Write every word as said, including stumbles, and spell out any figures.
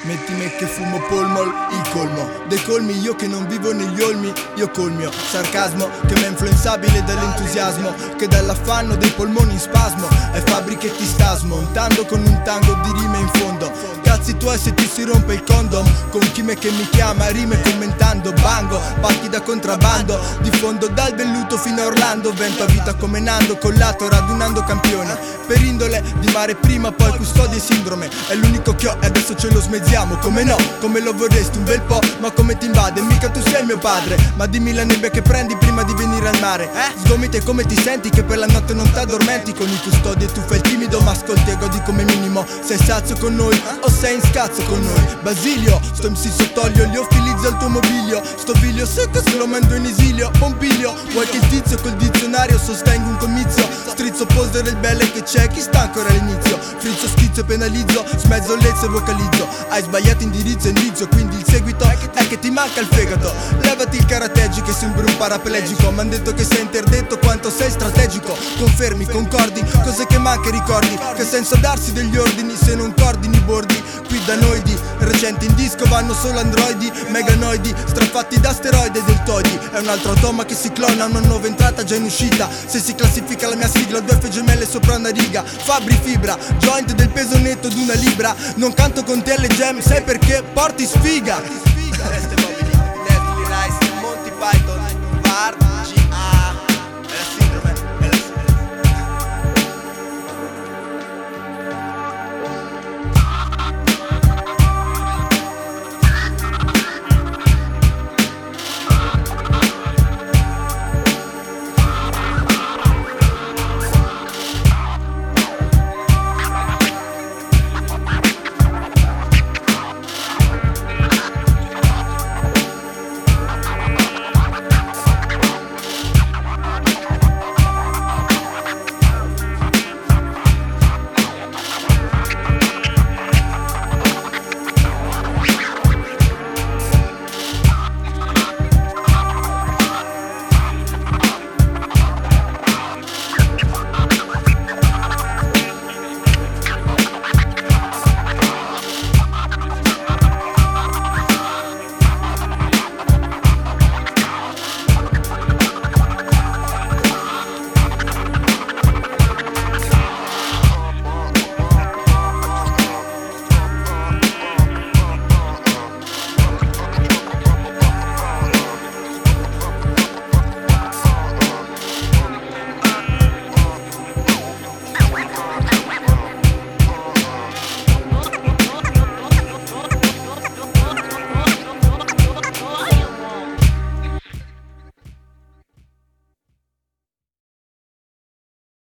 Metti me che fumo polmol, il colmo dei colmi, io che non vivo negli olmi. Io col mio sarcasmo, che m'è influenzabile dall'entusiasmo, che dall'affanno dei polmoni in spasmo. Ai fabbriche ti sta smontando con un tango di rime in fondo. Cazzi tuoi se ti si rompe il condom, con chi me che mi chiama, rime commentando. Bango, pacchi da contrabbando, diffondo dal velluto fino a Orlando. Vento a vita come Nando, collato radunando campioni. Per indole di mare prima, poi custode e sindrome. È l'unico che ho e adesso ce lo smezziamo. Come no, come lo vorresti un bel po', ma come ti invade, mica tu sei mio padre. Ma dimmi la nebbia che prendi prima di venire al mare. Eh? Sgomiti e come ti senti che per la notte non t'addormenti. Con i custodi e tu fai il timido, ma ascolti e godi come minimo. Sei sazio con noi o sei in scazzo con noi? Basilio, sto M C sott'olio, li utilizzo il tuo mobilio. Sto figlio secco se lo mando in esilio. Pompilio, vuoi che il tizio col dizionario sostenga un comizio? Strizzo poser il belle che c'è, chi sta ancora all'inizio? Frizzo, schizzo e penalizzo, smezzo lezzo e vocalizzo. Hai sbagliato indirizzo e indizio, quindi il seguito è che ti manca il fegato. Levati il karateggi che sembri un paraplegico. M'han detto che sei interdetto quanto sei strategico. Confermi, concordi, cose che manca ricordi. Che senso darsi degli ordini se non coordini i bordi? Qui da noi di recenti in disco vanno solo androidi, meganoidi, strafatti da asteroidi e deltoidi. È un altro automa che si clona, una nuova entrata già in uscita. Se si classifica la mia sigla, due F gemelle sopra una riga. Fabri fibra, joint del peso netto d'una libra. Non canto con te alle jam, sai perché? Porti sfiga.